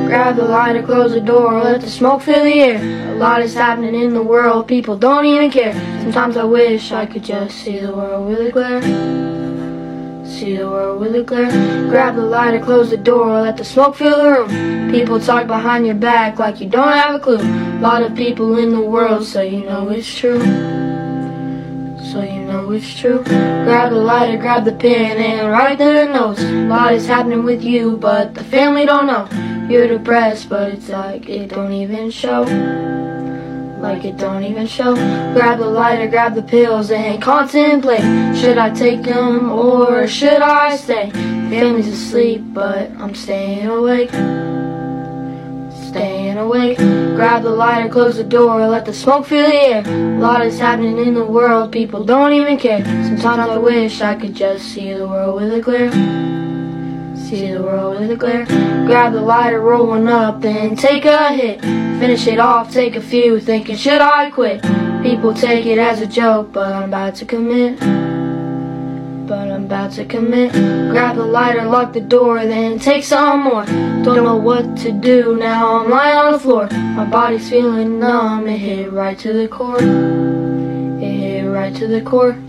Grab the lighter, close the door, let the smoke fill the air. A lot is happening in the world, people don't even care. Sometimes I wish I could just see the world really clear. See the world really clear. Grab the lighter, close the door, let the smoke fill the room. People talk behind your back like you don't have a clue. A lot of people in the world, so you know it's true. So you know it's true. Grab the lighter, grab the pen, and write their notes. A lot is happening with you, but the family don't know. You're depressed, but it's like it don't even show. Like it don't even show. Grab the lighter, grab the pills, and contemplate. Should I take them or should I stay? Family's asleep, but I'm staying awake. Staying awake. Grab the lighter, close the door, let the smoke fill the air. A lot is happening in the world, people don't even care. Sometimes I wish I could just see the world really clear. See the world really clear. Grab the lighter, roll one up, then take a hit. Finish it off, take a few, thinking should I quit? People take it as a joke, but I'm about to commit. Grab the lighter, lock the door, then take some more. Don't know what to do, now I'm lying on the floor. My body's feeling numb, it hit right to the core. It hit right to the core.